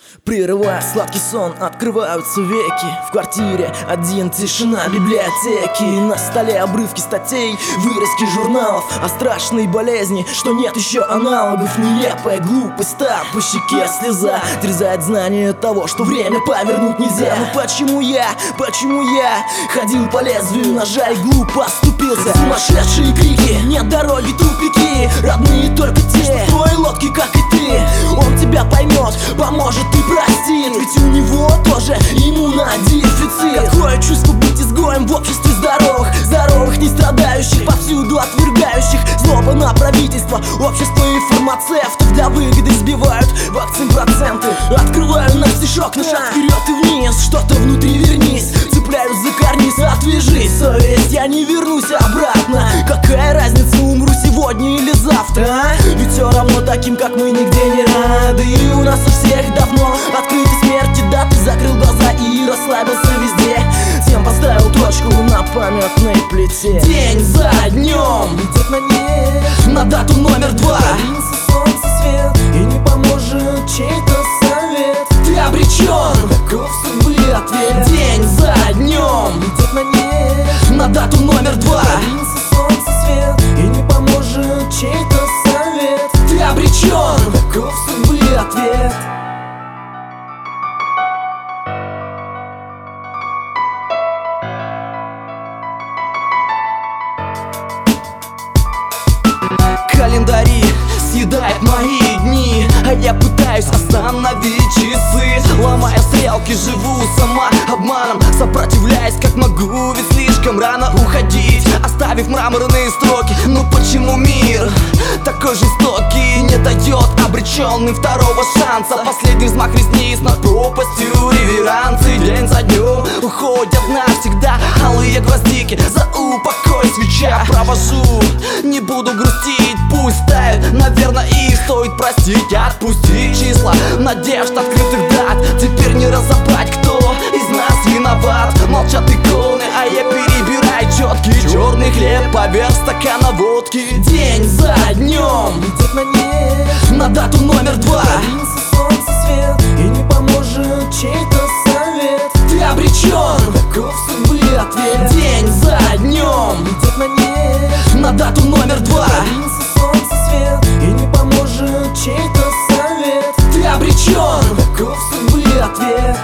Прерывая сладкий сон, открываются веки. В квартире один, тишина библиотеки. На столе обрывки статей, вырезки журналов о страшной болезни, что нет еще аналогов. Нелепая глупость, так по щеке слеза терзает знание того, что время повернуть нельзя. Но почему я ходил по лезвию ножа и глупо оступился? Сумасшедшие крики, нет дороги, тупики. Родные только те, в твоей лодке, как и ты. Он тебя поймет, поможет и простит, ведь у него тоже иммунодефицит. Какое чувство быть изгоем в обществе здоровых, не страдающих, повсюду отвергающих. Злоба на правительство, общество и фармацевтов для выгоды сбивают вакцин проценты. Открываю на стишок, на шаг вперед и вниз. Что-то внутри вернись, цепляюсь за карниз, отвяжись. Совесть, я не вернусь обратно. Какая разница, умру сегодня или завтра, а? Ведь все равно таким, как мы, нигде не рады. И у нас у всех давно открыты смерти даты. Закрыл глаза и расслабился везде. Всем поставил точку на памятной плите. День за днем идет на небе, на дату номер 2. Пробился солнце свет, и не поможет чей-то совет. Ты обречен, таков судьбы ответ. День за днем идет на небе, на дату номер 2. Пробился солнце свет, и не поможет чей-то совет. Ты обречен, таков судьбы ответ. Календари съедает мои дни, а я пытаюсь остановить часы. Ломая стрелки, живу сама обманом, сопротивляясь как могу, ведь слишком рано уходить, оставив мраморные строки. Ну почему мир такой жестокий, не дает обреченный второго шанса? Последний взмах ресниц над пропастью реверансы. День за днем уходят навсегда алые гвоздики, за упокой свеча провожу. Не буду грустить, пусть тают, наверное, их стоит простить. Отпустить числа надежд открытых дат, теперь не разобрать, кто из нас виноват. Молчат иконы, а я перебираю четкий черный хлеб поверх стакана водки. День за днем идет на небе, на дату номер 2. Пробился солнце свет, и не поможет чей-то совет. Ты обречен, таков судьбы ответ. День за днем идет на небе, на дату номер 2. Пробился солнце свет, и не поможет чей-то совет. Ты обречен, таков судьбы ответ.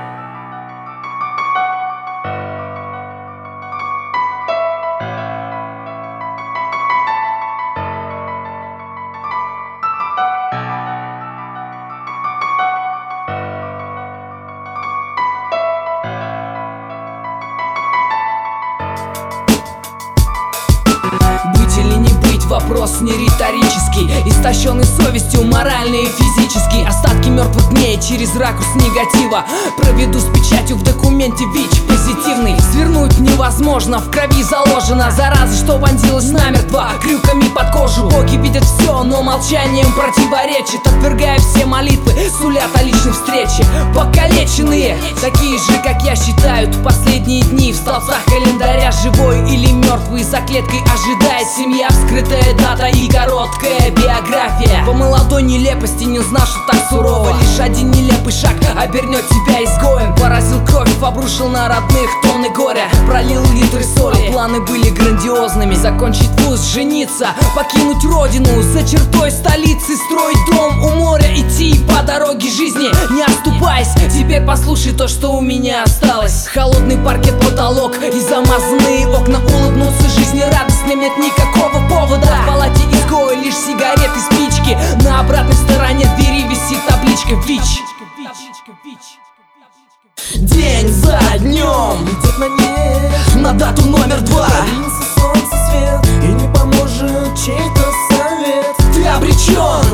Быть или не быть, вопрос не риторический. Истощенный совестью, морально и физически. Остатки мертвых дней через ракурс негатива проведу с печатью в документе ВИЧ позитивный. Свернуть невозможно, в крови заложена зараза, что вонзилась намертво крюками под кожу. Боги видят все, но молчанием противоречит, отвергая все молитвы, сулят о личной встрече. Покалеченные, такие же, как я, считают последние дни в столбцах календаря. Живой или мертвый, за клеткой ожидает семья, вскрытая дата и короткая биография. По молодой нелепости не знал, что так сурово. Лишь один нелепый шаг обернет тебя изгоем. Поразил кровь, обрушил на родных тонны горя, пролил литры соли. Планы были грандиозными: закончить вуз, жениться, покинуть родину, за чертой столицы строить дом у моря, идти по дороге жизни, не оступаясь. Теперь послушай то, что у меня осталось. Холодный паркет, потолок и замазанные окна. Улыбнуться жизни радостным нет никакого повода. В палате изгоя лишь сигареты, спички. На обратной стороне двери висит табличка ВИЧ. День за днем идет на небе, на дату номер 2. Пробился солнце свет, и не поможет чей-то совет. Ты обречен,